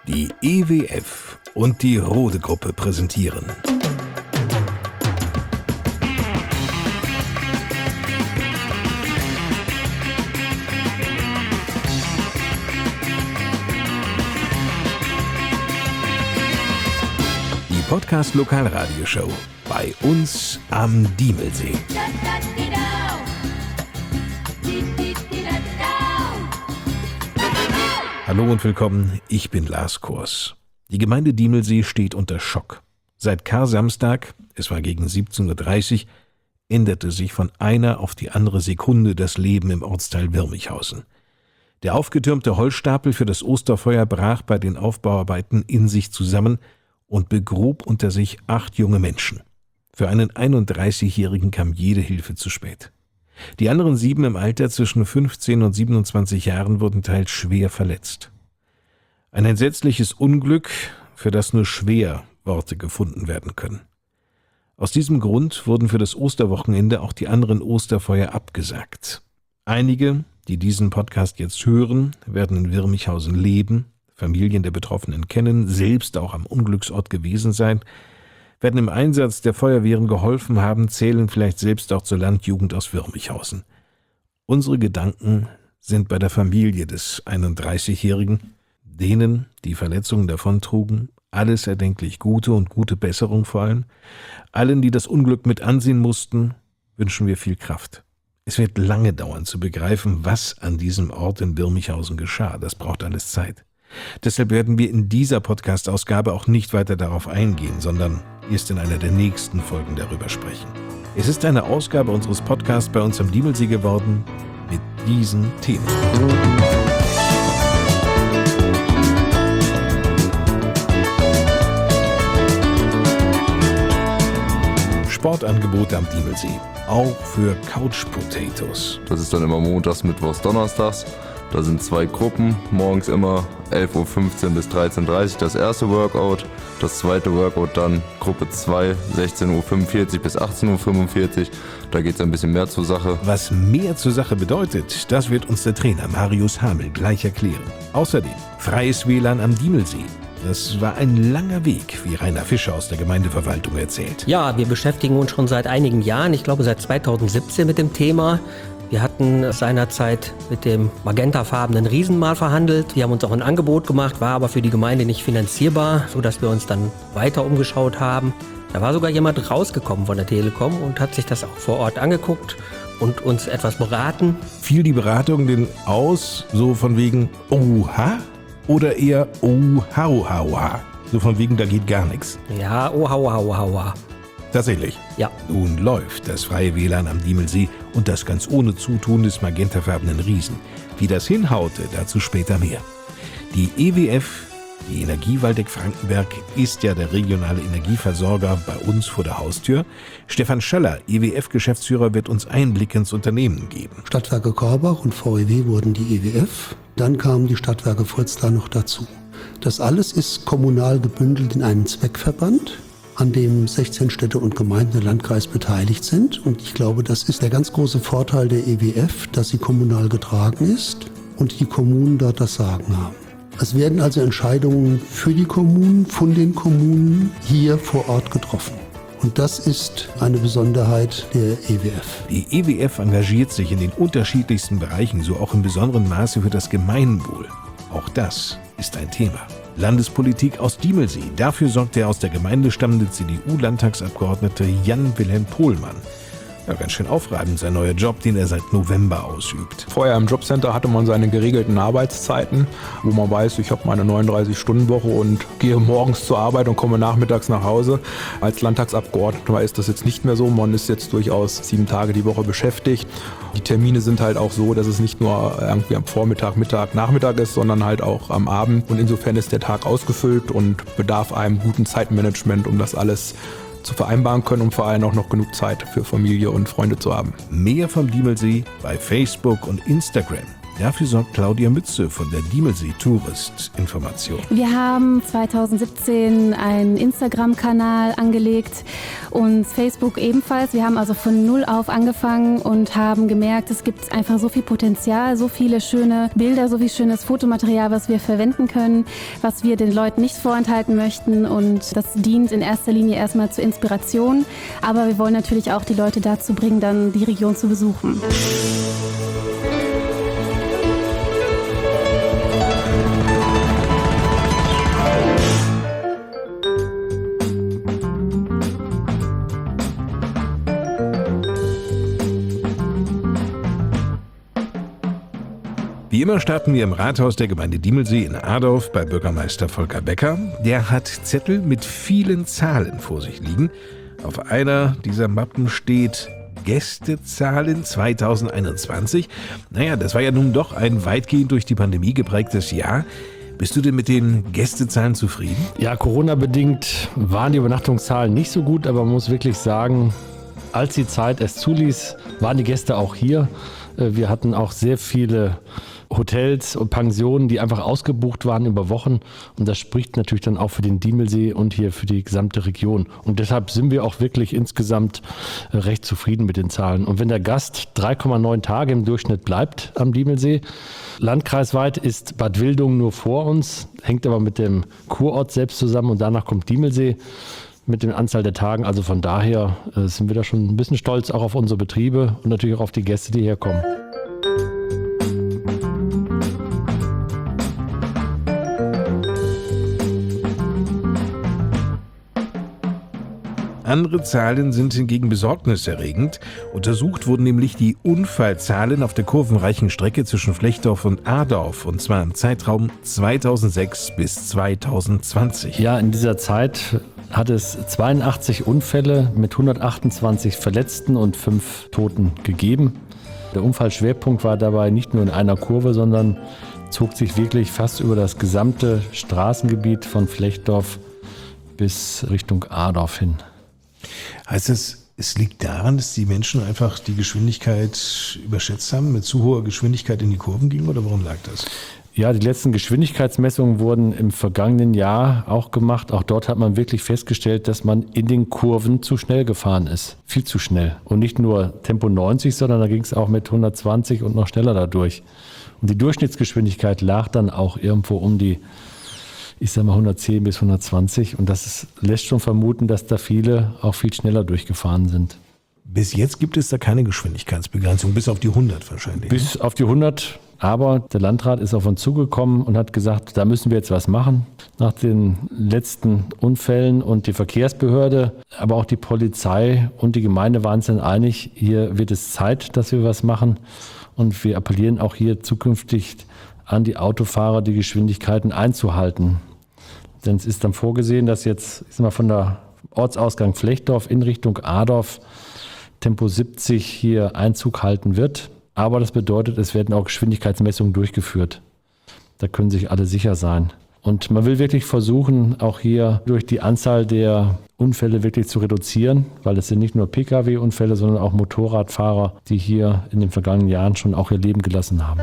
Die EWF und die Rode-Gruppe präsentieren die Podcast-Lokalradioshow bei uns am Diemelsee. Hallo und willkommen, ich bin Lars Kors. Die Gemeinde Diemelsee steht unter Schock. Seit Kar-Samstag, es war gegen 17.30 Uhr, änderte sich von einer auf die andere Sekunde das Leben im Ortsteil Wirmichhausen. Der aufgetürmte Holzstapel für das Osterfeuer brach bei den Aufbauarbeiten in sich zusammen und begrub unter sich 8 junge Menschen. Für einen 31-Jährigen kam jede Hilfe zu spät. Die anderen 7 im Alter zwischen 15 und 27 Jahren wurden teils schwer verletzt. Ein entsetzliches Unglück, für das nur schwer Worte gefunden werden können. Aus diesem Grund wurden für das Osterwochenende auch die anderen Osterfeuer abgesagt. Einige, die diesen Podcast jetzt hören, werden in Wirmichhausen leben, Familien der Betroffenen kennen, selbst auch am Unglücksort gewesen sein, werden im Einsatz der Feuerwehren geholfen haben, zählen vielleicht selbst auch zur Landjugend aus Wirmichhausen. Unsere Gedanken sind bei der Familie des 31-Jährigen, denen die Verletzungen davontrugen, alles erdenklich Gute und gute Besserung vor allem. Allen, die das Unglück mit ansehen mussten, wünschen wir viel Kraft. Es wird lange dauern zu begreifen, was an diesem Ort in Wirmichhausen geschah. Das braucht alles Zeit. Deshalb werden wir in dieser Podcast-Ausgabe auch nicht weiter darauf eingehen, sondern erst in einer der nächsten Folgen darüber sprechen. Es ist eine Ausgabe unseres Podcasts bei uns am Diemelsee geworden mit diesen Themen. Sportangebote am Diemelsee, auch für Couch Potatoes. Das ist dann immer montags, mittwochs, donnerstags. Da sind 2 Gruppen, morgens immer 11.15 Uhr bis 13.30 Uhr das erste Workout. Das zweite Workout dann Gruppe 2, 16.45 Uhr bis 18.45 Uhr. Da geht es ein bisschen mehr zur Sache. Was mehr zur Sache bedeutet, das wird uns der Trainer Marius Hamel gleich erklären. Außerdem freies WLAN am Diemelsee. Das war ein langer Weg, wie Rainer Fischer aus der Gemeindeverwaltung erzählt. Ja, wir beschäftigen uns schon seit einigen Jahren, ich glaube seit 2017 mit dem Thema. Wir hatten seinerzeit mit dem magentafarbenen Riesen mal verhandelt. Wir haben uns auch ein Angebot gemacht, war aber für die Gemeinde nicht finanzierbar, sodass wir uns dann weiter umgeschaut haben. Da war sogar jemand rausgekommen von der Telekom und hat sich das auch vor Ort angeguckt und uns etwas beraten. Fiel die Beratung denn aus, so von wegen Oha oder eher Oh hau hau ha? So von wegen, da geht gar nichts. Ja, oh hau hau hau ha. Tatsächlich. Ja. Nun läuft das freie WLAN am Diemelsee und das ganz ohne Zutun des magentafarbenen Riesen. Wie das hinhaute, dazu später mehr. Die EWF, die Energie Waldeck-Frankenberg, ist ja der regionale Energieversorger bei uns vor der Haustür. Stefan Schöller, EWF-Geschäftsführer, wird uns Einblick ins Unternehmen geben. Stadtwerke Korbach und VEW wurden die EWF. Dann kamen die Stadtwerke Fritzlar noch dazu. Das alles ist kommunal gebündelt in einen Zweckverband, an dem 16 Städte und Gemeinden im Landkreis beteiligt sind. Und ich glaube, das ist der ganz große Vorteil der EWF, dass sie kommunal getragen ist und die Kommunen dort das Sagen haben. Es werden also Entscheidungen für die Kommunen, von den Kommunen hier vor Ort getroffen. Und das ist eine Besonderheit der EWF. Die EWF engagiert sich in den unterschiedlichsten Bereichen, so auch im besonderen Maße für das Gemeinwohl. Auch das ist ein Thema. Landespolitik aus Diemelsee. Dafür sorgt der aus der Gemeinde stammende CDU-Landtagsabgeordnete Jan-Wilhelm Pohlmann. Ja, ganz schön aufreibend sein neuer Job, den er seit November ausübt. Vorher im Jobcenter hatte man seine geregelten Arbeitszeiten, wo man weiß, ich habe meine 39-Stunden-Woche und gehe morgens zur Arbeit und komme nachmittags nach Hause. Als Landtagsabgeordneter ist das jetzt nicht mehr so. Man ist jetzt durchaus 7 Tage die Woche beschäftigt. Die Termine sind halt auch so, dass es nicht nur irgendwie am Vormittag, Mittag, Nachmittag ist, sondern halt auch am Abend. Und insofern ist der Tag ausgefüllt und bedarf einem guten Zeitmanagement, um das alles zu vereinbaren können, um vor allem auch noch genug Zeit für Familie und Freunde zu haben. Mehr vom Diemelsee bei Facebook und Instagram. Dafür sorgt Claudia Mütze von der Diemelsee Tourist Information. Wir haben 2017 einen Instagram-Kanal angelegt und Facebook ebenfalls. Wir haben also von null auf angefangen und haben gemerkt, es gibt einfach so viel Potenzial, so viele schöne Bilder, so viel schönes Fotomaterial, was wir verwenden können, was wir den Leuten nicht vorenthalten möchten. Und das dient in erster Linie erstmal zur Inspiration. Aber wir wollen natürlich auch die Leute dazu bringen, dann die Region zu besuchen. Wie immer starten wir im Rathaus der Gemeinde Diemelsee in Adorf bei Bürgermeister Volker Becker. Der hat Zettel mit vielen Zahlen vor sich liegen. Auf einer dieser Mappen steht Gästezahlen 2021. Naja, das war ja nun doch ein weitgehend durch die Pandemie geprägtes Jahr. Bist du denn mit den Gästezahlen zufrieden? Ja, Corona-bedingt waren die Übernachtungszahlen nicht so gut, aber man muss wirklich sagen, als die Zeit es zuließ, waren die Gäste auch hier. Wir hatten auch sehr viele Hotels und Pensionen, die einfach ausgebucht waren über Wochen. Und das spricht natürlich dann auch für den Diemelsee und hier für die gesamte Region. Und deshalb sind wir auch wirklich insgesamt recht zufrieden mit den Zahlen. Und wenn der Gast 3,9 Tage im Durchschnitt bleibt am Diemelsee, landkreisweit ist Bad Wildungen nur vor uns, hängt aber mit dem Kurort selbst zusammen und danach kommt Diemelsee mit der Anzahl der Tagen. Also von daher sind wir da schon ein bisschen stolz auch auf unsere Betriebe und natürlich auch auf die Gäste, die herkommen. Andere Zahlen sind hingegen besorgniserregend. Untersucht wurden nämlich die Unfallzahlen auf der kurvenreichen Strecke zwischen Flechdorf und Adorf, und zwar im Zeitraum 2006 bis 2020. Ja, in dieser Zeit hat es 82 Unfälle mit 128 Verletzten und 5 Toten gegeben. Der Unfallschwerpunkt war dabei nicht nur in einer Kurve, sondern zog sich wirklich fast über das gesamte Straßengebiet von Flechdorf bis Richtung Adorf hin. Heißt das, es liegt daran, dass die Menschen einfach die Geschwindigkeit überschätzt haben, mit zu hoher Geschwindigkeit in die Kurven gingen, oder warum lag das? Ja, die letzten Geschwindigkeitsmessungen wurden im vergangenen Jahr auch gemacht. Auch dort hat man wirklich festgestellt, dass man in den Kurven zu schnell gefahren ist. Viel zu schnell. Und nicht nur Tempo 90, sondern da ging es auch mit 120 und noch schneller dadurch. Und die Durchschnittsgeschwindigkeit lag dann auch irgendwo um die 110 bis 120. Und das lässt schon vermuten, dass da viele auch viel schneller durchgefahren sind. Bis jetzt gibt es da keine Geschwindigkeitsbegrenzung, bis auf die 100 wahrscheinlich. Bis auf die 100. Aber der Landrat ist auf uns zugekommen und hat gesagt, da müssen wir jetzt was machen. Nach den letzten Unfällen und die Verkehrsbehörde, aber auch die Polizei und die Gemeinde waren sich dann einig, hier wird es Zeit, dass wir was machen. Und wir appellieren auch hier zukünftig an die Autofahrer, die Geschwindigkeiten einzuhalten. Denn es ist dann vorgesehen, dass jetzt von der Ortsausgang Flechdorf in Richtung Adorf Tempo 70 hier Einzug halten wird. Aber das bedeutet, es werden auch Geschwindigkeitsmessungen durchgeführt. Da können sich alle sicher sein. Und man will wirklich versuchen, auch hier durch die Anzahl der Unfälle wirklich zu reduzieren, weil es sind nicht nur Pkw-Unfälle, sondern auch Motorradfahrer, die hier in den vergangenen Jahren schon auch ihr Leben gelassen haben.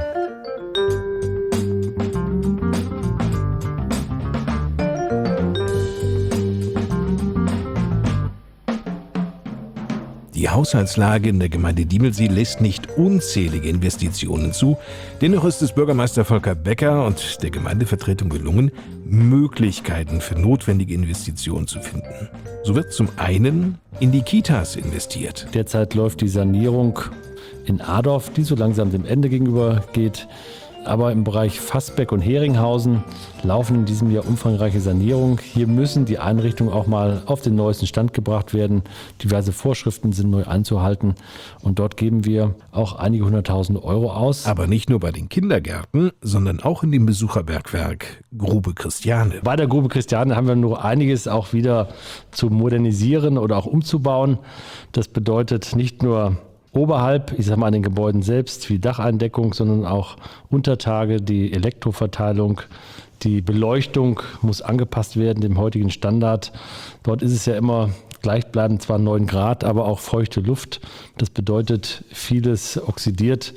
Die Haushaltslage in der Gemeinde Diemelsee lässt nicht unzählige Investitionen zu. Dennoch ist es Bürgermeister Volker Becker und der Gemeindevertretung gelungen, Möglichkeiten für notwendige Investitionen zu finden. So wird zum einen in die Kitas investiert. Derzeit läuft die Sanierung in Adorf, die so langsam dem Ende gegenüber geht. Aber im Bereich Fassbeck und Heringhausen laufen in diesem Jahr umfangreiche Sanierungen. Hier müssen die Einrichtungen auch mal auf den neuesten Stand gebracht werden. Diverse Vorschriften sind neu einzuhalten. Und dort geben wir auch einige 100.000 Euro aus. Aber nicht nur bei den Kindergärten, sondern auch in dem Besucherbergwerk Grube Christiane. Bei der Grube Christiane haben wir noch einiges auch wieder zu modernisieren oder auch umzubauen. Das bedeutet nicht nur oberhalb, an den Gebäuden selbst, wie Dacheindeckung, sondern auch Untertage, die Elektroverteilung, die Beleuchtung muss angepasst werden dem heutigen Standard. Dort ist es ja immer gleichbleibend, zwar 9 Grad, aber auch feuchte Luft. Das bedeutet, vieles oxidiert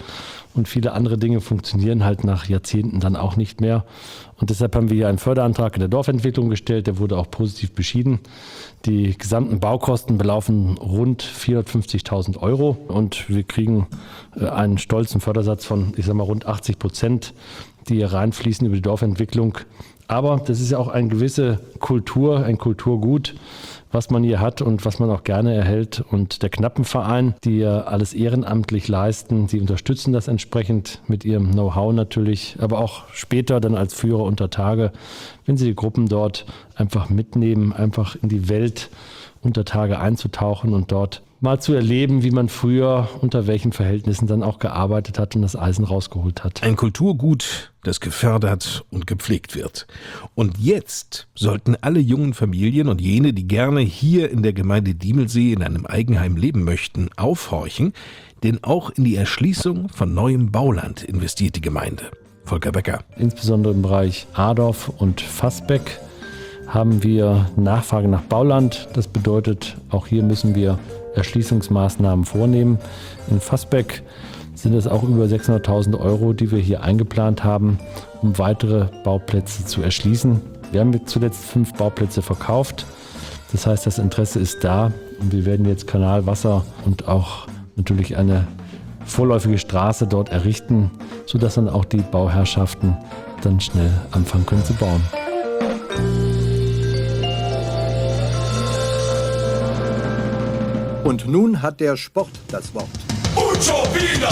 Und viele andere Dinge funktionieren halt nach Jahrzehnten dann auch nicht mehr. Und deshalb haben wir hier einen Förderantrag in der Dorfentwicklung gestellt, der wurde auch positiv beschieden. Die gesamten Baukosten belaufen rund 450.000 Euro und wir kriegen einen stolzen Fördersatz von, rund 80%, die hier reinfließen über die Dorfentwicklung. Aber das ist ja auch eine gewisse Kultur, ein Kulturgut, was man hier hat und was man auch gerne erhält. Und der Knappenverein, die ja alles ehrenamtlich leisten, die unterstützen das entsprechend mit ihrem Know-how natürlich, aber auch später dann als Führer unter Tage, wenn sie die Gruppen dort einfach mitnehmen, einfach in die Welt unter Tage einzutauchen und dort mal zu erleben, wie man früher unter welchen Verhältnissen dann auch gearbeitet hat und das Eisen rausgeholt hat. Ein Kulturgut, das gefördert und gepflegt wird. Und jetzt sollten alle jungen Familien und jene, die gerne hier in der Gemeinde Diemelsee in einem Eigenheim leben möchten, aufhorchen, denn auch in die Erschließung von neuem Bauland investiert die Gemeinde. Volker Becker. Insbesondere im Bereich Adorf und Fassbeck haben wir Nachfrage nach Bauland. Das bedeutet, auch hier müssen wir Erschließungsmaßnahmen vornehmen. In Fassbeck sind es auch über 600.000 Euro, die wir hier eingeplant haben, um weitere Bauplätze zu erschließen. Wir haben zuletzt 5 Bauplätze verkauft. Das heißt, das Interesse ist da und wir werden jetzt Kanal, Wasser und auch natürlich eine vorläufige Straße dort errichten, sodass dann auch die Bauherrschaften dann schnell anfangen können zu bauen. Und nun hat der Sport das Wort. Und schon wieder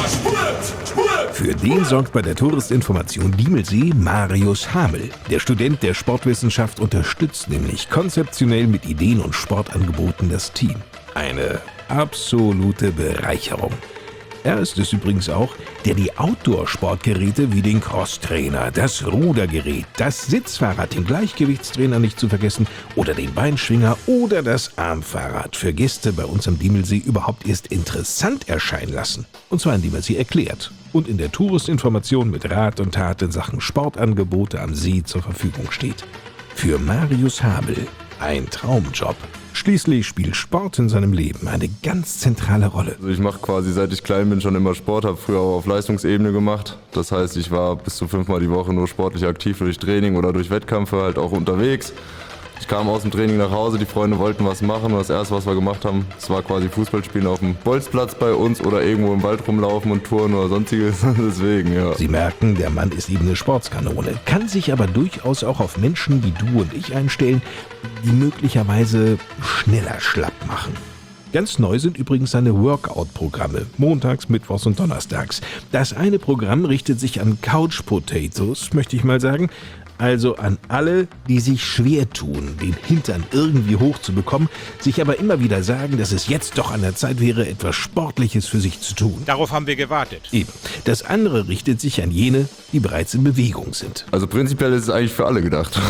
Sport! Für den sorgt bei der Touristinformation Diemelsee Marius Hamel. Der Student der Sportwissenschaft unterstützt nämlich konzeptionell mit Ideen und Sportangeboten das Team. Eine absolute Bereicherung. Er ist es übrigens auch, der die Outdoor-Sportgeräte wie den Crosstrainer, das Rudergerät, das Sitzfahrrad, den Gleichgewichtstrainer nicht zu vergessen oder den Beinschwinger oder das Armfahrrad für Gäste bei uns am Diemelsee überhaupt erst interessant erscheinen lassen. Und zwar indem er sie erklärt und in der Touristinformation mit Rat und Tat in Sachen Sportangebote am See zur Verfügung steht. Für Marius Hamel ein Traumjob. Schließlich spielt Sport in seinem Leben eine ganz zentrale Rolle. Also ich mache quasi, seit ich klein bin, schon immer Sport, habe früher auch auf Leistungsebene gemacht. Das heißt, ich war bis zu 5-mal die Woche nur sportlich aktiv durch Training oder durch Wettkämpfe halt auch unterwegs. Ich kam aus dem Training nach Hause, die Freunde wollten was machen und das erste, was wir gemacht haben, das war quasi Fußballspielen auf dem Bolzplatz bei uns oder irgendwo im Wald rumlaufen und touren oder sonstiges. Deswegen, ja. Sie merken, der Mann ist eben eine Sportskanone, kann sich aber durchaus auch auf Menschen wie du und ich einstellen, die möglicherweise schneller schlapp machen. Ganz neu sind übrigens seine Workout-Programme, montags, mittwochs und donnerstags. Das eine Programm richtet sich an Couch Potatoes, möchte ich mal sagen, also an alle, die sich schwer tun, den Hintern irgendwie hochzubekommen, sich aber immer wieder sagen, dass es jetzt doch an der Zeit wäre, etwas Sportliches für sich zu tun. Darauf haben wir gewartet. Eben. Das andere richtet sich an jene, die bereits in Bewegung sind. Also prinzipiell ist es eigentlich für alle gedacht.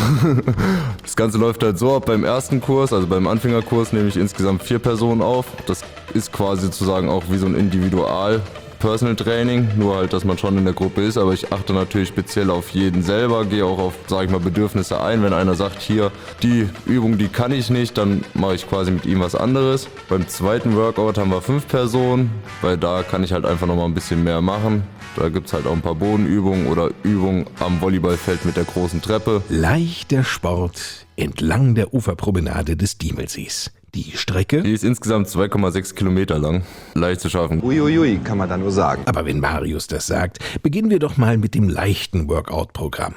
Das Ganze läuft halt so ab, beim ersten Kurs, also beim Anfängerkurs, nehme ich insgesamt 4 Personen auf. Das ist quasi sozusagen auch wie so ein Individual-Personal Training, nur halt, dass man schon in der Gruppe ist, aber ich achte natürlich speziell auf jeden selber, gehe auch auf, sage ich mal, Bedürfnisse ein. Wenn einer sagt, hier, die Übung, die kann ich nicht, dann mache ich quasi mit ihm was anderes. Beim zweiten Workout haben wir 5 Personen, weil da kann ich halt einfach nochmal ein bisschen mehr machen. Da gibt es halt auch ein paar Bodenübungen oder Übungen am Volleyballfeld mit der großen Treppe. Leichter Sport entlang der Uferpromenade des Diemelsees. Die Strecke? Die ist insgesamt 2,6 Kilometer lang. Leicht zu schaffen. Uiuiui, kann man da nur sagen. Aber wenn Marius das sagt, beginnen wir doch mal mit dem leichten Workout-Programm.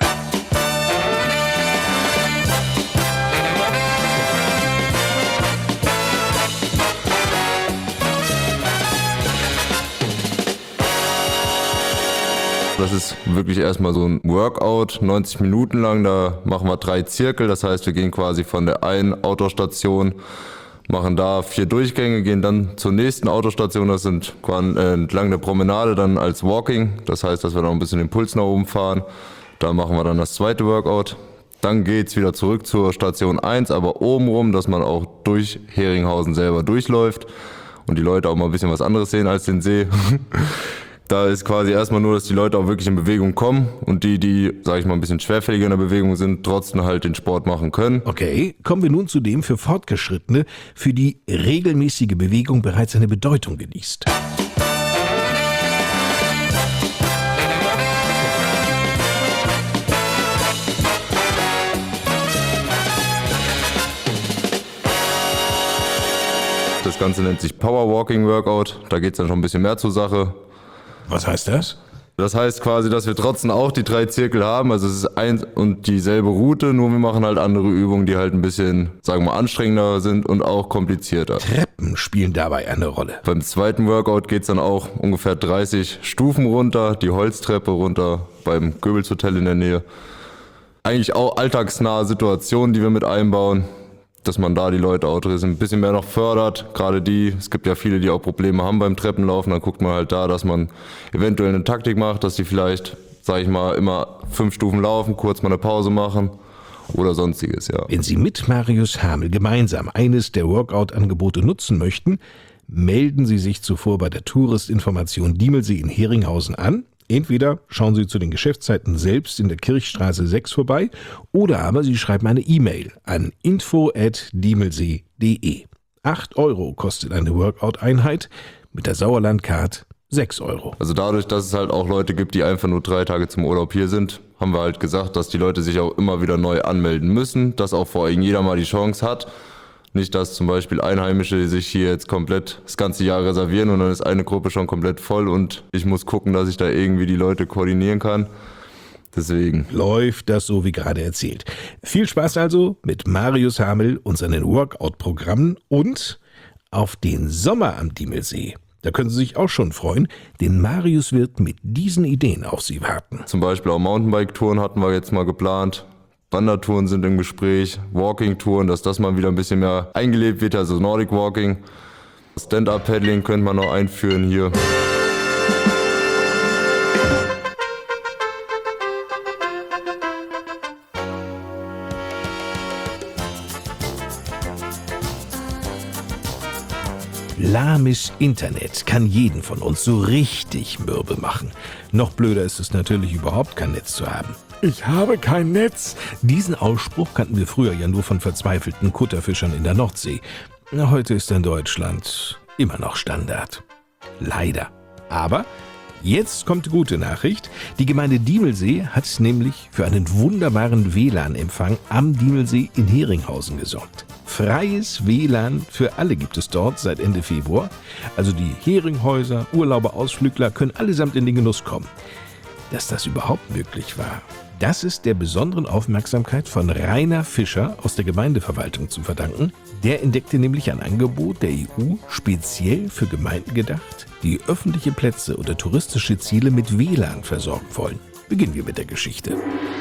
Das ist wirklich erstmal so ein Workout, 90 Minuten lang. Da machen wir 3 Zirkel. Das heißt, wir gehen quasi von der einen Outdoor-Station, machen da 4 Durchgänge, gehen dann zur nächsten Autostation, das sind entlang der Promenade dann als Walking. Das heißt, dass wir noch ein bisschen den Puls nach oben fahren. Da machen wir dann das zweite Workout. Dann geht's wieder zurück zur Station 1, aber obenrum, dass man auch durch Heringhausen selber durchläuft und die Leute auch mal ein bisschen was anderes sehen als den See. Da ist quasi erstmal nur, dass die Leute auch wirklich in Bewegung kommen und die, sage ich mal, ein bisschen schwerfälliger in der Bewegung sind, trotzdem halt den Sport machen können. Okay, kommen wir nun zu dem für Fortgeschrittene, für die regelmäßige Bewegung bereits eine Bedeutung genießt. Ganze nennt sich Power Walking Workout. Da geht es dann schon ein bisschen mehr zur Sache. Was heißt das? Das heißt quasi, dass wir trotzdem auch die 3 Zirkel haben. Also es ist ein und dieselbe Route, nur wir machen halt andere Übungen, die halt ein bisschen, sagen wir mal, anstrengender sind und auch komplizierter. Treppen spielen dabei eine Rolle. Beim zweiten Workout geht es dann auch ungefähr 30 Stufen runter, die Holztreppe runter beim Goebbels Hotel in der Nähe. Eigentlich auch alltagsnahe Situationen, die wir mit einbauen, dass man da die Leute auch ein bisschen mehr noch fördert. Gerade es gibt ja viele, die auch Probleme haben beim Treppenlaufen. Dann guckt man halt dass man eventuell eine Taktik macht, dass die vielleicht, sag ich mal, immer 5 Stufen laufen, kurz mal eine Pause machen oder sonstiges, ja. Wenn Sie mit Marius Hamel gemeinsam eines der Workout-Angebote nutzen möchten, melden Sie sich zuvor bei der Touristinformation Diemelsee in Heringhausen an. Entweder schauen Sie zu den Geschäftszeiten selbst in der Kirchstraße 6 vorbei oder aber Sie schreiben eine E-Mail an info@diemelsee.de. 8 € kostet eine Workout-Einheit, mit der Sauerland-Card 6 €. Also dadurch, dass es halt auch Leute gibt, die einfach nur 3 Tage zum Urlaub hier sind, haben wir halt gesagt, dass die Leute sich auch immer wieder neu anmelden müssen, dass auch vor allem jeder mal die Chance hat. Nicht, dass zum Beispiel Einheimische sich hier jetzt komplett das ganze Jahr reservieren und dann ist eine Gruppe schon komplett voll und ich muss gucken, dass ich da irgendwie die Leute koordinieren kann. Deswegen läuft das so wie gerade erzählt. Viel Spaß also mit Marius Hamel und seinen Workout-Programmen und auf den Sommer am Diemelsee. Da können Sie sich auch schon freuen, denn Marius wird mit diesen Ideen auf Sie warten. Zum Beispiel auch Mountainbike-Touren hatten wir jetzt mal geplant. Wandertouren sind im Gespräch, Walking-Touren, dass das mal wieder ein bisschen mehr eingelebt wird, also Nordic Walking. Stand-Up-Paddling könnte man noch einführen hier. Lahmes Internet kann jeden von uns so richtig mürbe machen. Noch blöder ist es natürlich, überhaupt kein Netz zu haben. Ich habe kein Netz. Diesen Ausspruch kannten wir früher ja nur von verzweifelten Kutterfischern in der Nordsee. Heute ist in Deutschland immer noch Standard. Leider. Aber jetzt kommt die gute Nachricht. Die Gemeinde Diemelsee hat nämlich für einen wunderbaren WLAN-Empfang am Diemelsee in Heringhausen gesorgt. Freies WLAN für alle gibt es dort seit Ende Februar. Also die Heringhäuser, Urlauber, Ausflügler können allesamt in den Genuss kommen. Dass das überhaupt möglich war, das ist der besonderen Aufmerksamkeit von Rainer Fischer aus der Gemeindeverwaltung zu verdanken. Der entdeckte nämlich ein Angebot der EU speziell für Gemeinden gedacht, die öffentliche Plätze oder touristische Ziele mit WLAN versorgen wollen. Beginnen wir mit der Geschichte.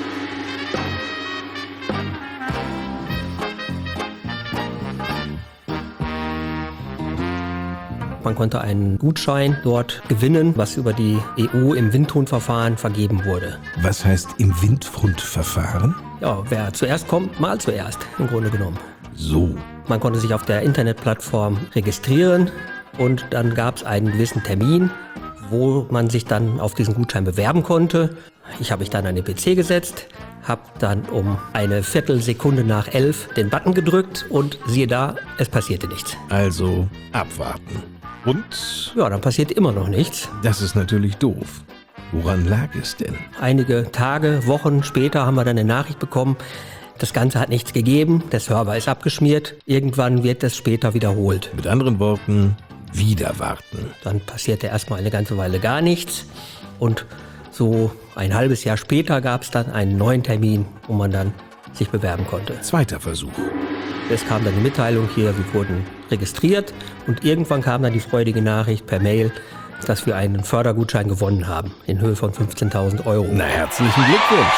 Man konnte einen Gutschein dort gewinnen, was über die EU im Windhundverfahren vergeben wurde. Was heißt im Windhundverfahren? Ja, wer zuerst kommt, mal zuerst, im Grunde genommen. So. Man konnte sich auf der Internetplattform registrieren und dann gab es einen gewissen Termin, wo man sich dann auf diesen Gutschein bewerben konnte. Ich habe mich dann an den PC gesetzt, habe dann um eine Viertelsekunde nach 11 den Button gedrückt und siehe da, es passierte nichts. Also abwarten. Und? Ja, dann passiert immer noch nichts. Das ist natürlich doof. Woran lag es denn? Einige Tage, Wochen später haben wir dann eine Nachricht bekommen, das Ganze hat nichts gegeben, der Server ist abgeschmiert, irgendwann wird es später wiederholt. Mit anderen Worten, wieder warten. Dann passierte erstmal eine ganze Weile gar nichts und so ein halbes Jahr später gab es dann einen neuen Termin, wo man dann sich bewerben konnte. Zweiter Versuch. Es kam dann die Mitteilung hier, wir wurden registriert und irgendwann kam dann die freudige Nachricht per Mail, dass wir einen Fördergutschein gewonnen haben in Höhe von 15.000 €. Na, herzlichen Glückwunsch!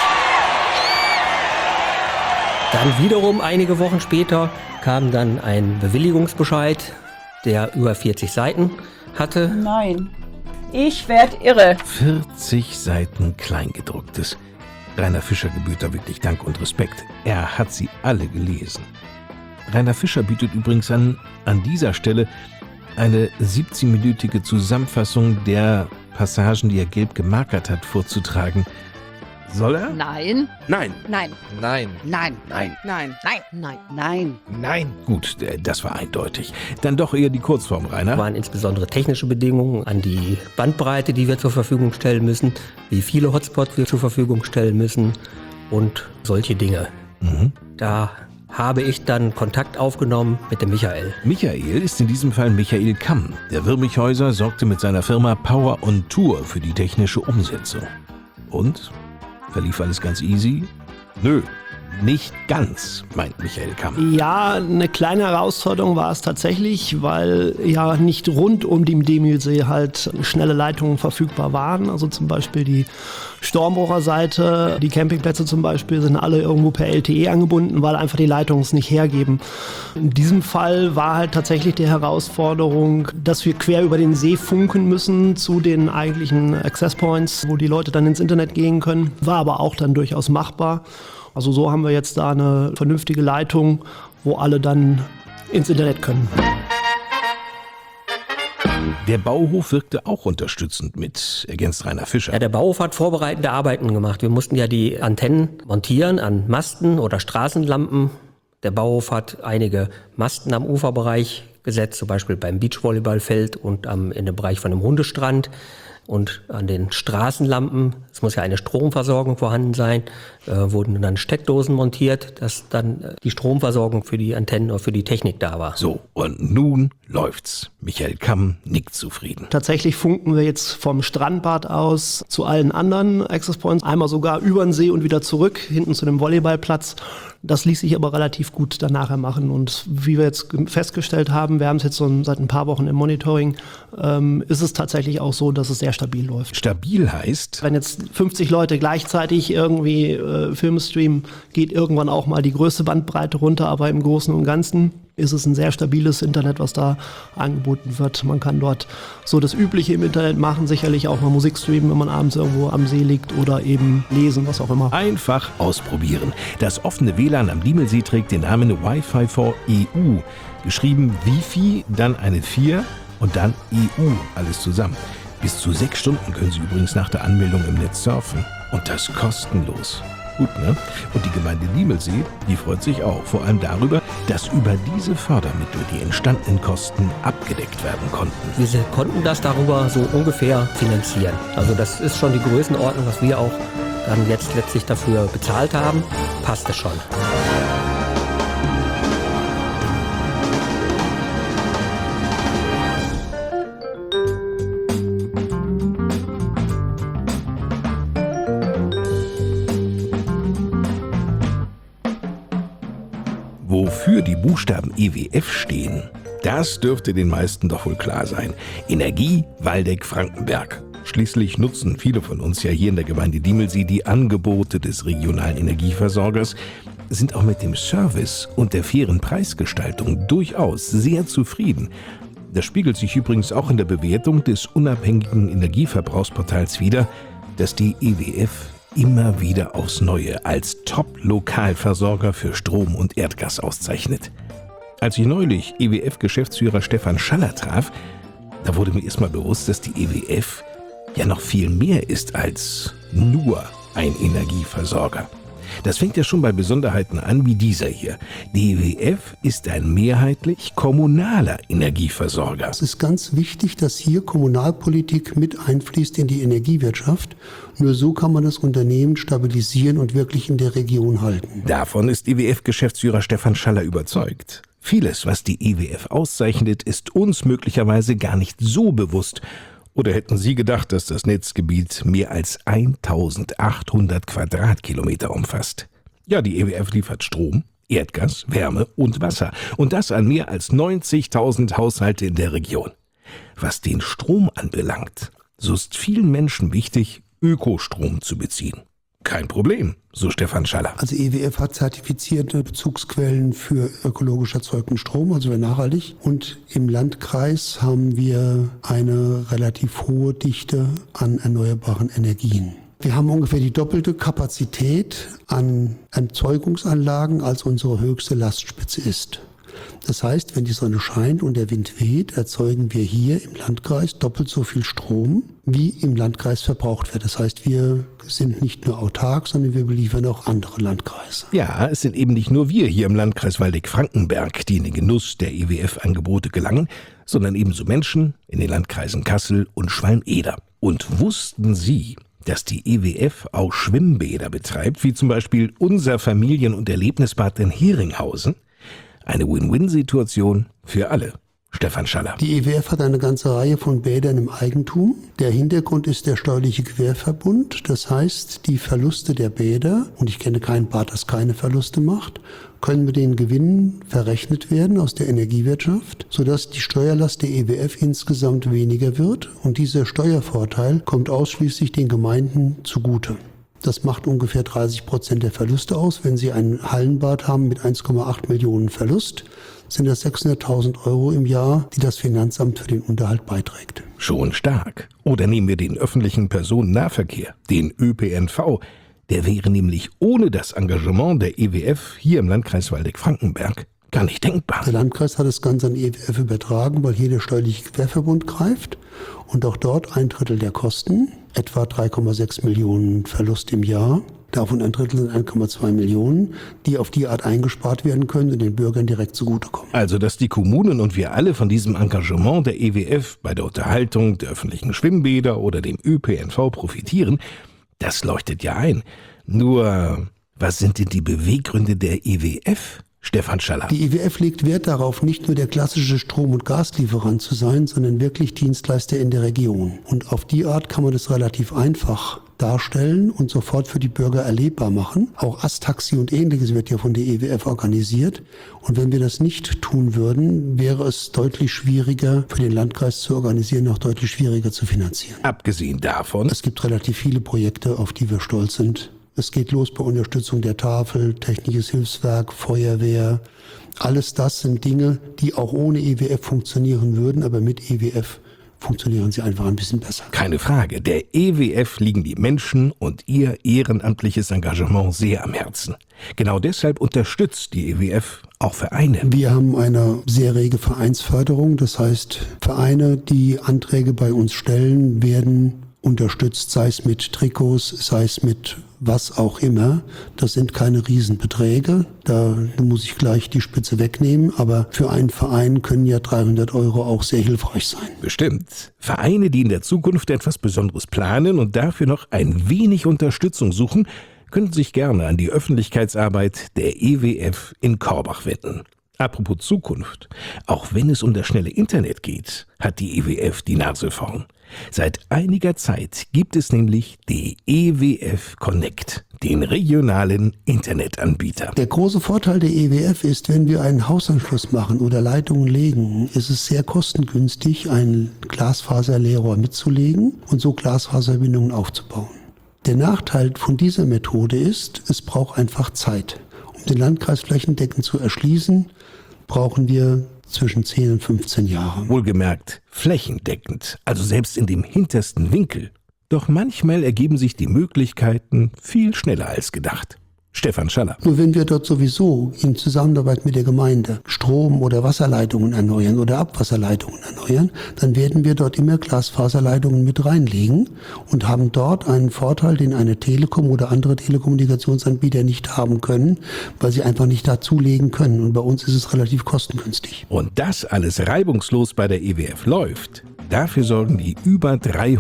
Dann wiederum einige Wochen später kam dann ein Bewilligungsbescheid, der über 40 Seiten hatte. Nein, ich werd irre. 40 Seiten Kleingedrucktes. Rainer Fischer gebührt da wirklich Dank und Respekt. Er hat sie alle gelesen. Rainer Fischer bietet übrigens an dieser Stelle eine 17-minütige Zusammenfassung der Passagen, die er gelb gemarkert hat, vorzutragen. Soll er? Nein. Nein. Nein. Nein. Nein. Nein. Nein. Nein. Nein. Nein. Nein. Gut, das war eindeutig. Dann doch eher die Kurzform, Rainer. Das waren insbesondere technische Bedingungen an die Bandbreite, die wir zur Verfügung stellen müssen, wie viele Hotspots wir zur Verfügung stellen müssen und solche Dinge. Da habe ich dann Kontakt aufgenommen mit dem Michael. Michael ist in diesem Fall Michael Kamm. Der Wirmichhäuser sorgte mit seiner Firma Power on Tour für die technische Umsetzung. Und? Verlief alles ganz easy? Nö. Nicht ganz, meint Michael Kamm. Ja, eine kleine Herausforderung war es tatsächlich, weil ja nicht rund um den Demühlsee halt schnelle Leitungen verfügbar waren. Also zum Beispiel die Stormbrucher Seite, die Campingplätze zum Beispiel sind alle irgendwo per LTE angebunden, weil einfach die Leitungen es nicht hergeben. In diesem Fall war halt tatsächlich die Herausforderung, dass wir quer über den See funken müssen zu den eigentlichen Access Points, wo die Leute dann ins Internet gehen können. War aber auch dann durchaus machbar. Also so haben wir jetzt da eine vernünftige Leitung, wo alle dann ins Internet können. Der Bauhof wirkte auch unterstützend mit, ergänzt Rainer Fischer. Ja, der Bauhof hat vorbereitende Arbeiten gemacht. Wir mussten ja die Antennen montieren an Masten oder Straßenlampen. Der Bauhof hat einige Masten am Uferbereich gesetzt, zum Beispiel beim Beachvolleyballfeld und in dem Bereich von einem Hundestrand. Und an den Straßenlampen, es muss ja eine Stromversorgung vorhanden sein, wurden dann Steckdosen montiert, dass dann die Stromversorgung für die Antennen oder für die Technik da war. So, und nun läuft's. Michael Kamm nickt zufrieden. Tatsächlich funken wir jetzt vom Strandbad aus zu allen anderen Access Points, einmal sogar über den See und wieder zurück, hinten zu dem Volleyballplatz. Das ließ sich aber relativ gut dann nachher machen. Und wie wir jetzt festgestellt haben, wir haben es jetzt seit ein paar Wochen im Monitoring, ist es tatsächlich auch so, dass es sehr stabil läuft. Stabil heißt? Wenn jetzt 50 Leute gleichzeitig irgendwie Filme streamen, geht irgendwann auch mal die größte Bandbreite runter, aber im Großen und Ganzen ist es ein sehr stabiles Internet, was da angeboten wird. Man kann dort so das Übliche im Internet machen, sicherlich auch mal Musik streamen, wenn man abends irgendwo am See liegt oder eben lesen, was auch immer. Einfach ausprobieren. Das offene WLAN am Diemelsee trägt den Namen Wi-Fi for EU. Geschrieben Wifi, dann eine 4 und dann EU, alles zusammen. Bis zu 6 Stunden können Sie übrigens nach der Anmeldung im Netz surfen. Und das kostenlos. Gut, ne? Und die Gemeinde Diemelsee, die freut sich auch. Vor allem darüber, dass über diese Fördermittel die entstandenen Kosten abgedeckt werden konnten. Wir konnten das darüber so ungefähr finanzieren. Also das ist schon die Größenordnung, was wir auch dann jetzt letztlich dafür bezahlt haben. Passte schon. Wofür die Buchstaben EWF stehen, das dürfte den meisten doch wohl klar sein. Energie Waldeck-Frankenberg. Schließlich nutzen viele von uns ja hier in der Gemeinde Diemelsee die Angebote des regionalen Energieversorgers, sind auch mit dem Service und der fairen Preisgestaltung durchaus sehr zufrieden. Das spiegelt sich übrigens auch in der Bewertung des unabhängigen Energieverbrauchsportals wider, dass die EWF immer wieder aufs Neue als Top-Lokalversorger für Strom und Erdgas auszeichnet. Als ich neulich EWF-Geschäftsführer Stefan Schaller traf, da wurde mir erstmal bewusst, dass die EWF ja noch viel mehr ist als nur ein Energieversorger. Das fängt ja schon bei Besonderheiten an wie dieser hier. Die EWF ist ein mehrheitlich kommunaler Energieversorger. Es ist ganz wichtig, dass hier Kommunalpolitik mit einfließt in die Energiewirtschaft. Nur so kann man das Unternehmen stabilisieren und wirklich in der Region halten. Davon ist EWF-Geschäftsführer Stefan Schaller überzeugt. Vieles, was die EWF auszeichnet, ist uns möglicherweise gar nicht so bewusst. Oder hätten Sie gedacht, dass das Netzgebiet mehr als 1800 Quadratkilometer umfasst? Ja, die EWF liefert Strom, Erdgas, Wärme und Wasser. Und das an mehr als 90.000 Haushalte in der Region. Was den Strom anbelangt, so ist vielen Menschen wichtig, Ökostrom zu beziehen. Kein Problem, so Stefan Schaller. Also EWF hat zertifizierte Bezugsquellen für ökologisch erzeugten Strom, also für nachhaltig. Und im Landkreis haben wir eine relativ hohe Dichte an erneuerbaren Energien. Wir haben ungefähr die doppelte Kapazität an Erzeugungsanlagen, als unsere höchste Lastspitze ist. Das heißt, wenn die Sonne scheint und der Wind weht, erzeugen wir hier im Landkreis doppelt so viel Strom, wie im Landkreis verbraucht wird. Das heißt, wir sind nicht nur autark, sondern wir beliefern auch andere Landkreise. Ja, es sind eben nicht nur wir hier im Landkreis Waldeck-Frankenberg, die in den Genuss der EWF-Angebote gelangen, sondern ebenso Menschen in den Landkreisen Kassel und Schwalm-Eder. Und wussten Sie, dass die EWF auch Schwimmbäder betreibt, wie zum Beispiel unser Familien- und Erlebnisbad in Heringhausen? Eine Win-Win-Situation für alle. Stefan Schaller. Die EWF hat eine ganze Reihe von Bädern im Eigentum. Der Hintergrund ist der steuerliche Querverbund. Das heißt, die Verluste der Bäder, und ich kenne kein Bad, das keine Verluste macht, können mit den Gewinnen verrechnet werden aus der Energiewirtschaft, sodass die Steuerlast der EWF insgesamt weniger wird. Und dieser Steuervorteil kommt ausschließlich den Gemeinden zugute. Das macht ungefähr 30% der Verluste aus. Wenn Sie ein Hallenbad haben mit 1,8 Millionen Verlust, sind das 600.000 € im Jahr, die das Finanzamt für den Unterhalt beiträgt. Schon stark. Oder nehmen wir den öffentlichen Personennahverkehr, den ÖPNV. Der wäre nämlich ohne das Engagement der EWF hier im Landkreis Waldeck-Frankenberg gar nicht denkbar. Der Landkreis hat das Ganze an die EWF übertragen, weil hier der steuerliche Querverbund greift und auch dort 1/3 der Kosten, etwa 3,6 Millionen Verlust im Jahr, davon 1/3 sind 1,2 Millionen, die auf die Art eingespart werden können und den Bürgern direkt zugutekommen. Also, dass die Kommunen und wir alle von diesem Engagement der EWF bei der Unterhaltung der öffentlichen Schwimmbäder oder dem ÖPNV profitieren, das leuchtet ja ein. Nur, was sind denn die Beweggründe der EWF? Stefan Schaller. Die EWF legt Wert darauf, nicht nur der klassische Strom- und Gaslieferant zu sein, sondern wirklich Dienstleister in der Region. Und auf die Art kann man das relativ einfach darstellen und sofort für die Bürger erlebbar machen. Auch Astaxi und Ähnliches wird ja von der EWF organisiert. Und wenn wir das nicht tun würden, wäre es deutlich schwieriger für den Landkreis zu organisieren, auch deutlich schwieriger zu finanzieren. Abgesehen davon, es gibt relativ viele Projekte, auf die wir stolz sind. Es geht los bei Unterstützung der Tafel, technisches Hilfswerk, Feuerwehr. Alles das sind Dinge, die auch ohne EWF funktionieren würden, aber mit EWF funktionieren sie einfach ein bisschen besser. Keine Frage, der EWF liegen die Menschen und ihr ehrenamtliches Engagement sehr am Herzen. Genau deshalb unterstützt die EWF auch Vereine. Wir haben eine sehr rege Vereinsförderung, das heißt, Vereine, die Anträge bei uns stellen, werden unterstützt, sei es mit Trikots, sei es mit was auch immer. Das sind keine Riesenbeträge, da muss ich gleich die Spitze wegnehmen, aber für einen Verein können ja 300 € auch sehr hilfreich sein. Bestimmt. Vereine, die in der Zukunft etwas Besonderes planen und dafür noch ein wenig Unterstützung suchen, können sich gerne an die Öffentlichkeitsarbeit der EWF in Korbach wenden. Apropos Zukunft, auch wenn es um das schnelle Internet geht, hat die EWF die Nase vorn. Seit einiger Zeit gibt es nämlich die EWF Connect, den regionalen Internetanbieter. Der große Vorteil der EWF ist, wenn wir einen Hausanschluss machen oder Leitungen legen, ist es sehr kostengünstig, einen Glasfaserleerrohr mitzulegen und so Glasfaserverbindungen aufzubauen. Der Nachteil von dieser Methode ist, es braucht einfach Zeit. Um den Landkreis flächendeckend zu erschließen, brauchen wir zwischen 10 und 15 Jahre. Wohlgemerkt, flächendeckend, also selbst in dem hintersten Winkel. Doch manchmal ergeben sich die Möglichkeiten viel schneller als gedacht. Stefan Schaller. Nur wenn wir dort sowieso in Zusammenarbeit mit der Gemeinde Strom- oder Wasserleitungen erneuern oder Abwasserleitungen erneuern, dann werden wir dort immer Glasfaserleitungen mit reinlegen und haben dort einen Vorteil, den eine Telekom oder andere Telekommunikationsanbieter nicht haben können, weil sie einfach nicht dazulegen können. Und bei uns ist es relativ kostengünstig. Und das alles reibungslos bei der EWF läuft. Dafür sorgen die über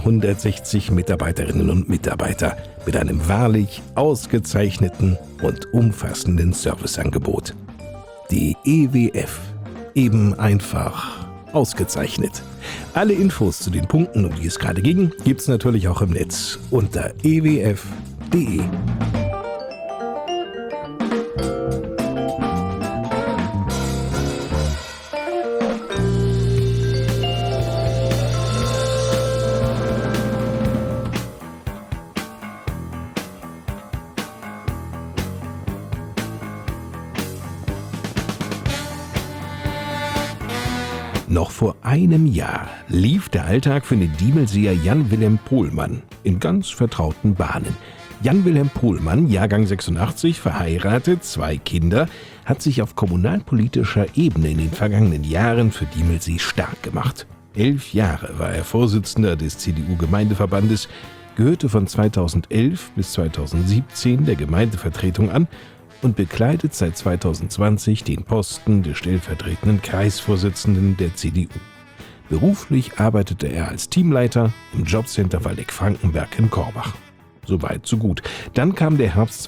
360 Mitarbeiterinnen und Mitarbeiter mit einem wahrlich ausgezeichneten und umfassenden Serviceangebot. Die EWF, eben einfach ausgezeichnet. Alle Infos zu den Punkten, um die es gerade ging, gibt's natürlich auch im Netz unter ewf.de. Noch vor einem Jahr lief der Alltag für den Diemelseer Jan-Wilhelm Pohlmann in ganz vertrauten Bahnen. Jan-Wilhelm Pohlmann, Jahrgang 86, verheiratet, 2 Kinder, hat sich auf kommunalpolitischer Ebene in den vergangenen Jahren für Diemelsee stark gemacht. 11 Jahre war er Vorsitzender des CDU-Gemeindeverbandes, gehörte von 2011 bis 2017 der Gemeindevertretung an und bekleidet seit 2020 den Posten des stellvertretenden Kreisvorsitzenden der CDU. Beruflich arbeitete er als Teamleiter im Jobcenter Waldeck-Frankenberg in Korbach. So weit, so gut. Dann kam der Herbst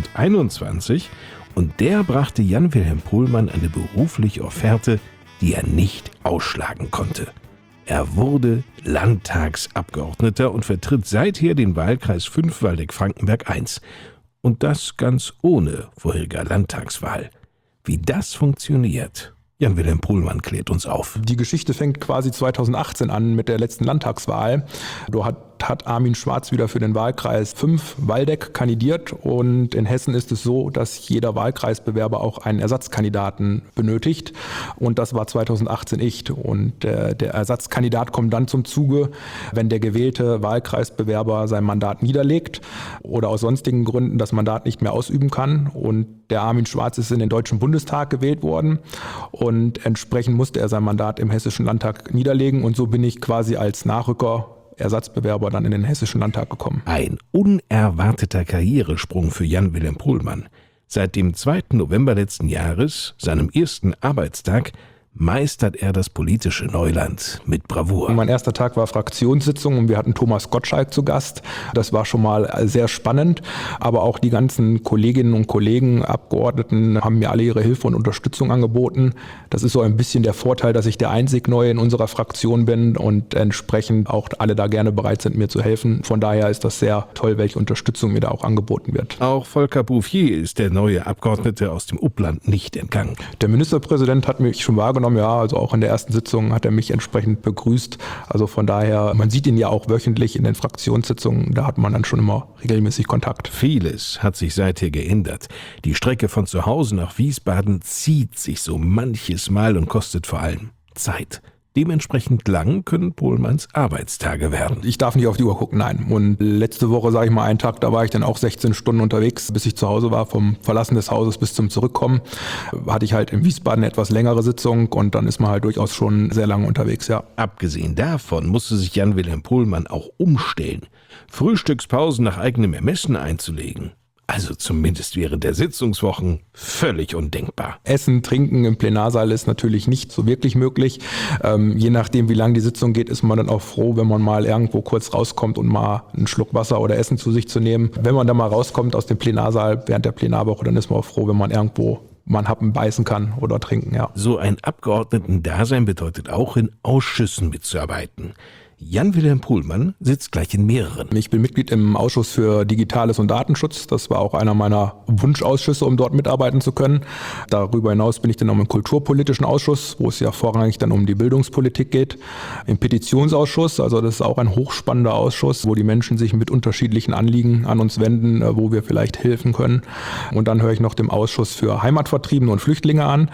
2021 und der brachte Jan-Wilhelm Pohlmann eine berufliche Offerte, die er nicht ausschlagen konnte. Er wurde Landtagsabgeordneter und vertritt seither den Wahlkreis 5 Waldeck-Frankenberg I. Und das ganz ohne vorheriger Landtagswahl. Wie das funktioniert, Jan-Wilhelm Pohlmann klärt uns auf. Die Geschichte fängt quasi 2018 an mit der letzten Landtagswahl. Dort hat Armin Schwarz wieder für den Wahlkreis 5 Waldeck kandidiert und in Hessen ist es so, dass jeder Wahlkreisbewerber auch einen Ersatzkandidaten benötigt und das war 2018 ich und der Ersatzkandidat kommt dann zum Zuge, wenn der gewählte Wahlkreisbewerber sein Mandat niederlegt oder aus sonstigen Gründen das Mandat nicht mehr ausüben kann und der Armin Schwarz ist in den Deutschen Bundestag gewählt worden und entsprechend musste er sein Mandat im Hessischen Landtag niederlegen und so bin ich quasi als Nachrücker Ersatzbewerber dann in den Hessischen Landtag gekommen. Ein unerwarteter Karrieresprung für Jan-Wilhelm Pohlmann. Seit dem 2. November letzten Jahres, seinem ersten Arbeitstag, meistert er das politische Neuland mit Bravour. Mein erster Tag war Fraktionssitzung und wir hatten Thomas Gottschalk zu Gast. Das war schon mal sehr spannend, aber auch die ganzen Kolleginnen und Kollegen, Abgeordneten haben mir alle ihre Hilfe und Unterstützung angeboten. Das ist so ein bisschen der Vorteil, dass ich der einzig Neue in unserer Fraktion bin und entsprechend auch alle da gerne bereit sind, mir zu helfen. Von daher ist das sehr toll, welche Unterstützung mir da auch angeboten wird. Auch Volker Bouffier ist der neue Abgeordnete aus dem Upland nicht entgangen. Der Ministerpräsident hat mich schon wahrgenommen. Ja, also auch in der ersten Sitzung hat er mich entsprechend begrüßt. Also von daher, man sieht ihn ja auch wöchentlich in den Fraktionssitzungen, da hat man dann schon immer regelmäßig Kontakt. Vieles hat sich seither geändert. Die Strecke von zu Hause nach Wiesbaden zieht sich so manches Mal und kostet vor allem Zeit. Dementsprechend lang können Pohlmanns Arbeitstage werden. Ich darf nicht auf die Uhr gucken, nein. Und letzte Woche, sage ich mal, einen Tag, da war ich dann auch 16 Stunden unterwegs, bis ich zu Hause war, vom Verlassen des Hauses bis zum Zurückkommen. Hatte ich halt in Wiesbaden eine etwas längere Sitzung und dann ist man halt durchaus schon sehr lange unterwegs, ja. Abgesehen davon musste sich Jan-Wilhelm Pohlmann auch umstellen, Frühstückspausen nach eigenem Ermessen einzulegen. Also zumindest während der Sitzungswochen völlig undenkbar. Essen, Trinken im Plenarsaal ist natürlich nicht so wirklich möglich. Je nachdem, wie lang die Sitzung geht, ist man dann auch froh, wenn man mal irgendwo kurz rauskommt und mal einen Schluck Wasser oder Essen zu sich zu nehmen. Wenn man dann mal rauskommt aus dem Plenarsaal während der Plenarwoche, dann ist man auch froh, wenn man irgendwo mal einen Happen beißen kann oder trinken, ja. So ein Abgeordnetendasein bedeutet auch, in Ausschüssen mitzuarbeiten. Jan-Wilhelm Pohlmann sitzt gleich in mehreren. Ich bin Mitglied im Ausschuss für Digitales und Datenschutz. Das war auch einer meiner Wunschausschüsse, um dort mitarbeiten zu können. Darüber hinaus bin ich dann auch im Kulturpolitischen Ausschuss, wo es ja vorrangig dann um die Bildungspolitik geht. Im Petitionsausschuss, also das ist auch ein hochspannender Ausschuss, wo die Menschen sich mit unterschiedlichen Anliegen an uns wenden, wo wir vielleicht helfen können. Und dann höre ich noch dem Ausschuss für Heimatvertriebene und Flüchtlinge an.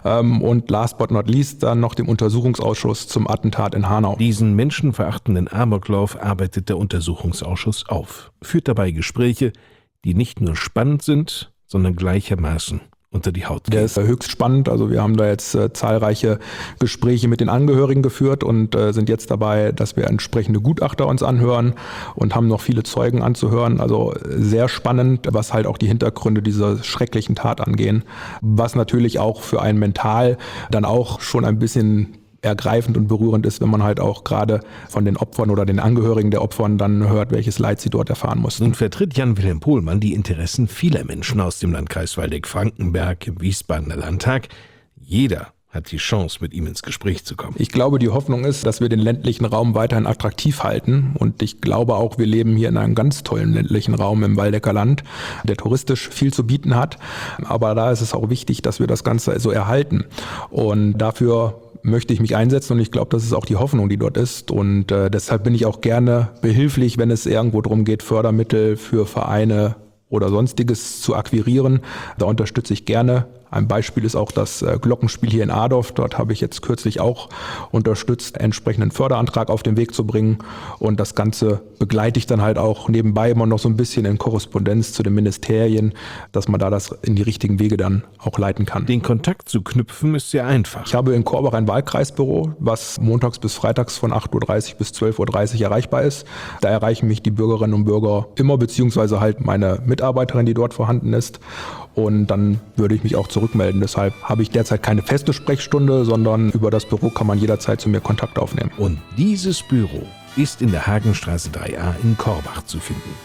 Und last but not least dann noch dem Untersuchungsausschuss zum Attentat in Hanau. Diesen menschenverachtenden Amoklauf arbeitet der Untersuchungsausschuss auf, führt dabei Gespräche, die nicht nur spannend sind, sondern gleichermaßen unter die Haut gehen. Der ist höchst spannend, also wir haben da jetzt zahlreiche Gespräche mit den Angehörigen geführt und sind jetzt dabei, dass wir entsprechende Gutachter uns anhören und haben noch viele Zeugen anzuhören, also sehr spannend, was halt auch die Hintergründe dieser schrecklichen Tat angehen, was natürlich auch für einen mental dann auch schon ein bisschen ergreifend und berührend ist, wenn man halt auch gerade von den Opfern oder den Angehörigen der Opfern dann hört, welches Leid sie dort erfahren mussten. Nun vertritt Jan-Wilhelm Pohlmann die Interessen vieler Menschen aus dem Landkreis Waldeck-Frankenberg im Wiesbadener Landtag. Jeder hat die Chance, mit ihm ins Gespräch zu kommen. Ich glaube, die Hoffnung ist, dass wir den ländlichen Raum weiterhin attraktiv halten. Und ich glaube auch, wir leben hier in einem ganz tollen ländlichen Raum im Waldecker Land, der touristisch viel zu bieten hat. Aber da ist es auch wichtig, dass wir das Ganze so erhalten. Und dafür möchte ich mich einsetzen und ich glaube, das ist auch die Hoffnung, die dort ist und deshalb bin ich auch gerne behilflich, wenn es irgendwo darum geht, Fördermittel für Vereine oder Sonstiges zu akquirieren. Da unterstütze ich gerne. Ein Beispiel ist auch das Glockenspiel hier in Adorf. Dort habe ich jetzt kürzlich auch unterstützt, entsprechenden Förderantrag auf den Weg zu bringen. Und das Ganze begleite ich dann halt auch nebenbei immer noch so ein bisschen in Korrespondenz zu den Ministerien, dass man da das in die richtigen Wege dann auch leiten kann. Den Kontakt zu knüpfen ist sehr einfach. Ich habe in Korbach ein Wahlkreisbüro, was montags bis freitags von 8.30 Uhr bis 12.30 Uhr erreichbar ist. Da erreichen mich die Bürgerinnen und Bürger immer, beziehungsweise halt meine Mitarbeiterin, die dort vorhanden ist. Und dann würde ich mich auch zurückmelden. Deshalb habe ich derzeit keine feste Sprechstunde, sondern über das Büro kann man jederzeit zu mir Kontakt aufnehmen. Und dieses Büro ist in der Hagenstraße 3a in Korbach zu finden.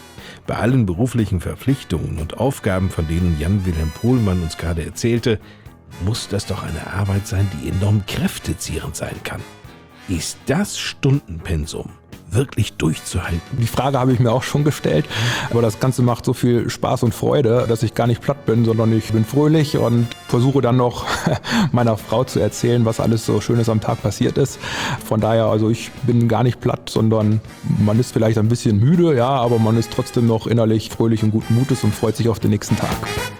Bei allen beruflichen Verpflichtungen und Aufgaben, von denen Jan-Wilhelm Pohlmann uns gerade erzählte, muss das doch eine Arbeit sein, die enorm kräftezehrend sein kann. Ist das Stundenpensum wirklich durchzuhalten? Die Frage habe ich mir auch schon gestellt, aber das Ganze macht so viel Spaß und Freude, dass ich gar nicht platt bin, sondern ich bin fröhlich und versuche dann noch meiner Frau zu erzählen, was alles so Schönes am Tag passiert ist. Von daher, also ich bin gar nicht platt, sondern man ist vielleicht ein bisschen müde, ja, aber man ist trotzdem noch innerlich fröhlich und guten Mutes und freut sich auf den nächsten Tag.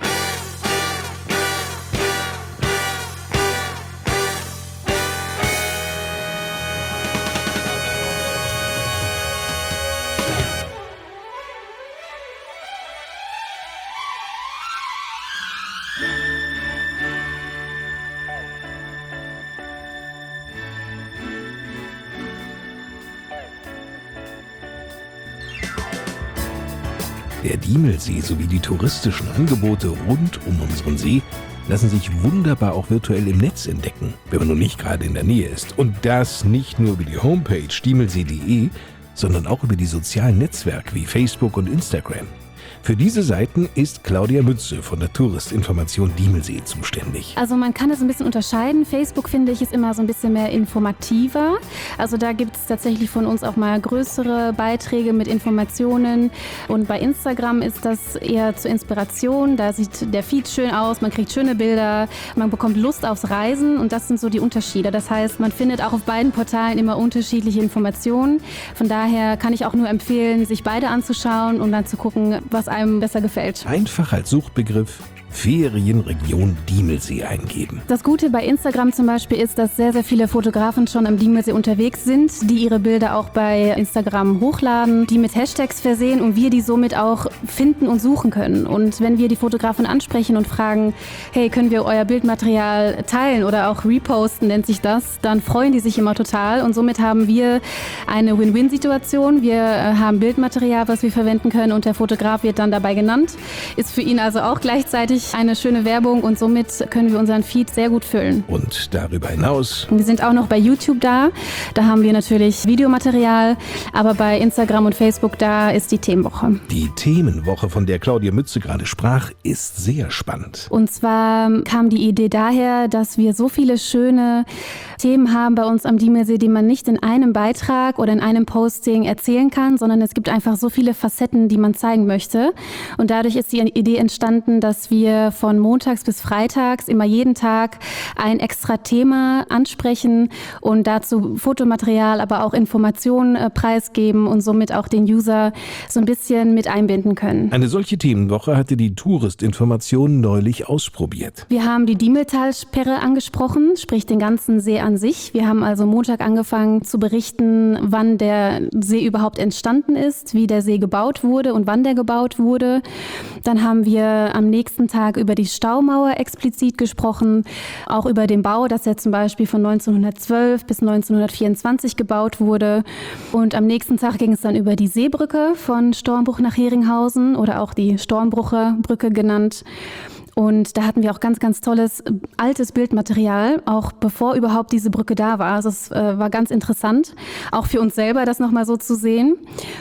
Der Diemelsee sowie die touristischen Angebote rund um unseren See lassen sich wunderbar auch virtuell im Netz entdecken, wenn man nun nicht gerade in der Nähe ist. Und das nicht nur über die Homepage diemelsee.de, sondern auch über die sozialen Netzwerke wie Facebook und Instagram. Für diese Seiten ist Claudia Mütze von der Touristinformation Diemelsee zuständig. Also man kann es ein bisschen unterscheiden. Facebook, finde ich, ist immer so ein bisschen mehr informativer. Also da gibt es tatsächlich von uns auch mal größere Beiträge mit Informationen. Und bei Instagram ist das eher zur Inspiration. Da sieht der Feed schön aus, man kriegt schöne Bilder, man bekommt Lust aufs Reisen und das sind so die Unterschiede. Das heißt, man findet auch auf beiden Portalen immer unterschiedliche Informationen. Von daher kann ich auch nur empfehlen, sich beide anzuschauen und dann zu gucken, was einem besser gefällt. Einfach als Suchbegriff Ferienregion Diemelsee eingeben. Das Gute bei Instagram zum Beispiel ist, dass sehr, sehr viele Fotografen schon am Diemelsee unterwegs sind, die ihre Bilder auch bei Instagram hochladen, die mit Hashtags versehen und wir die somit auch finden und suchen können. Und wenn wir die Fotografen ansprechen und fragen, hey, können wir euer Bildmaterial teilen oder auch reposten, nennt sich das, dann freuen die sich immer total und somit haben wir eine Win-Win-Situation. Wir haben Bildmaterial, was wir verwenden können und der Fotograf wird dann dabei genannt. Ist für ihn also auch gleichzeitig eine schöne Werbung und somit können wir unseren Feed sehr gut füllen. Und darüber hinaus? Wir sind auch noch bei YouTube da. Da haben wir natürlich Videomaterial, aber bei Instagram und Facebook, da ist die Themenwoche. Die Themenwoche, von der Claudia Mütze gerade sprach, ist sehr spannend. Und zwar kam die Idee daher, dass wir so viele schöne Themen haben bei uns am Diemelsee, die man nicht in einem Beitrag oder in einem Posting erzählen kann, sondern es gibt einfach so viele Facetten, die man zeigen möchte. Und dadurch ist die Idee entstanden, dass wir von montags bis freitags immer jeden Tag ein extra Thema ansprechen und dazu Fotomaterial, aber auch Informationen preisgeben und somit auch den User so ein bisschen mit einbinden können. Eine solche Themenwoche hatte die Touristinformation neulich ausprobiert. Wir haben die Diemeltalsperre angesprochen, sprich den ganzen See an sich. Wir haben also Montag angefangen zu berichten, wann der See überhaupt entstanden ist, wie der See gebaut wurde und wann der gebaut wurde. Dann haben wir am nächsten Tag über die Staumauer explizit gesprochen, auch über den Bau, dass er zum Beispiel von 1912 bis 1924 gebaut wurde. Und am nächsten Tag ging es dann über die Seebrücke von Stormbruch nach Heringhausen oder auch die Stormbrucher Brücke genannt. Und da hatten wir auch ganz, ganz tolles altes Bildmaterial, auch bevor überhaupt diese Brücke da war. Also es war ganz interessant, auch für uns selber das nochmal so zu sehen.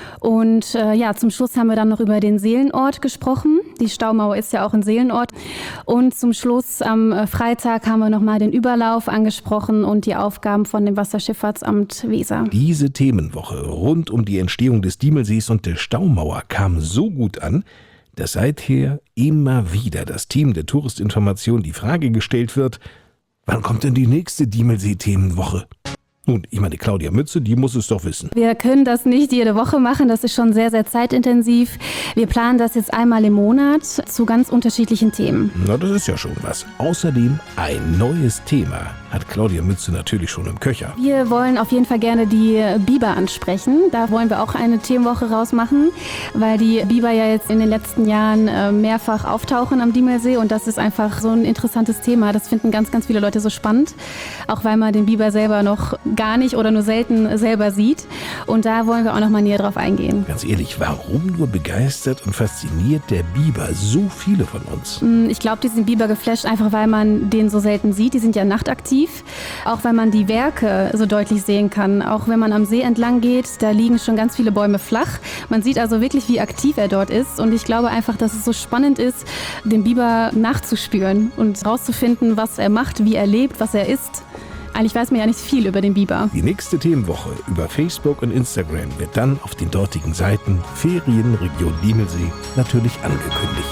Und ja, zum Schluss haben wir dann noch über den Seelenort gesprochen. Die Staumauer ist ja auch ein Seelenort. Und zum Schluss am Freitag haben wir nochmal den Überlauf angesprochen und die Aufgaben von dem Wasserschifffahrtsamt Weser. Diese Themenwoche rund um die Entstehung des Diemelsees und der Staumauer kam so gut an, dass seither immer wieder das Team der Touristinformation die Frage gestellt wird, wann kommt denn die nächste Diemelsee-Themenwoche? Nun, ich meine, Claudia Mütze, die muss es doch wissen. Wir können das nicht jede Woche machen, das ist schon sehr, sehr zeitintensiv. Wir planen das jetzt einmal im Monat zu ganz unterschiedlichen Themen. Na, das ist ja schon was. Außerdem ein neues Thema hat Claudia Mütze natürlich schon im Köcher. Wir wollen auf jeden Fall gerne die Biber ansprechen. Da wollen wir auch eine Themenwoche rausmachen, weil die Biber ja jetzt in den letzten Jahren mehrfach auftauchen am Diemelsee und das ist einfach so ein interessantes Thema. Das finden ganz, ganz viele Leute so spannend, auch weil man den Biber selber noch gar nicht oder nur selten selber sieht. Und da wollen wir auch noch mal näher drauf eingehen. Ganz ehrlich, warum nur begeistert und fasziniert der Biber so viele von uns? Ich glaube, die sind Biber geflasht, einfach weil man den so selten sieht. Die sind ja nachtaktiv. Auch weil man die Werke so deutlich sehen kann. Auch wenn man am See entlang geht, da liegen schon ganz viele Bäume flach. Man sieht also wirklich, wie aktiv er dort ist. Und ich glaube einfach, dass es so spannend ist, dem Biber nachzuspüren und rauszufinden, was er macht, wie er lebt, was er isst. Eigentlich weiß man ja nicht viel über den Biber. Die nächste Themenwoche über Facebook und Instagram wird dann auf den dortigen Seiten Ferienregion Diemelsee natürlich angekündigt.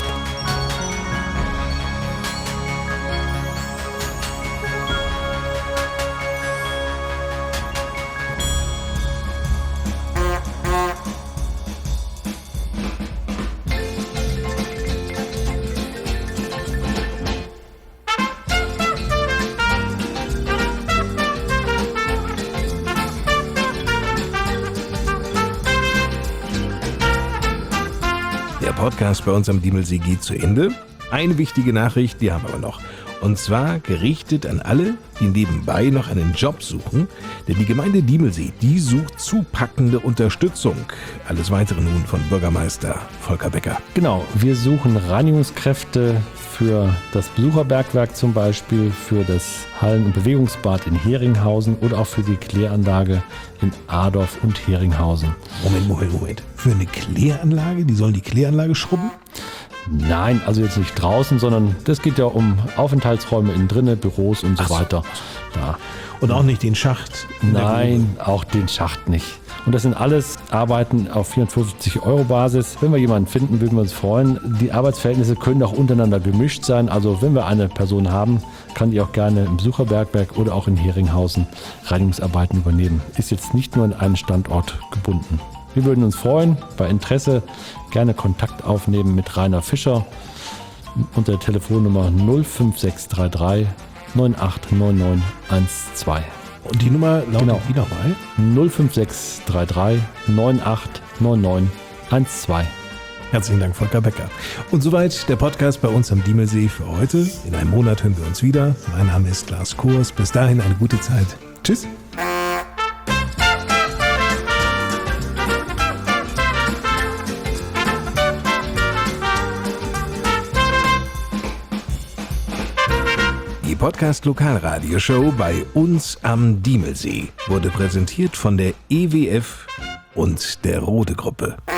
Der Podcast bei uns am Diemelsee geht zu Ende. Eine wichtige Nachricht, die haben wir aber noch. Und zwar gerichtet an alle, die nebenbei noch einen Job suchen. Denn die Gemeinde Diemelsee, die sucht zupackende Unterstützung. Alles Weitere nun von Bürgermeister Volker Becker. Genau, wir suchen Reinigungskräfte für das Besucherbergwerk zum Beispiel, für das Hallen- und Bewegungsbad in Heringhausen oder auch für die Kläranlage in Adorf und Heringhausen. Moment. Für eine Kläranlage? Die sollen die Kläranlage schrubben? Nein, also jetzt nicht draußen, sondern das geht ja um Aufenthaltsräume innen drinne, Büros und so weiter. Ja. Und auch nicht den Schacht? Nein, auch den Schacht nicht. Und das sind alles Arbeiten auf 450-Euro-Basis. Wenn wir jemanden finden, würden wir uns freuen. Die Arbeitsverhältnisse können auch untereinander gemischt sein. Also wenn wir eine Person haben, kann die auch gerne im Besucherbergwerk oder auch in Heringhausen Reinigungsarbeiten übernehmen. Ist jetzt nicht nur an einen Standort gebunden. Wir würden uns freuen, bei Interesse gerne Kontakt aufnehmen mit Rainer Fischer unter der Telefonnummer 05633 989912. Und die Nummer lautet wie nochmal? 05633 989912. Herzlichen Dank, Volker Becker. Und soweit der Podcast bei uns am Diemelsee für heute. In einem Monat hören wir uns wieder. Mein Name ist Lars Kurs. Bis dahin eine gute Zeit. Tschüss. Die Podcast-Lokalradioshow bei uns am Diemelsee wurde präsentiert von der EWF und der Rode Gruppe.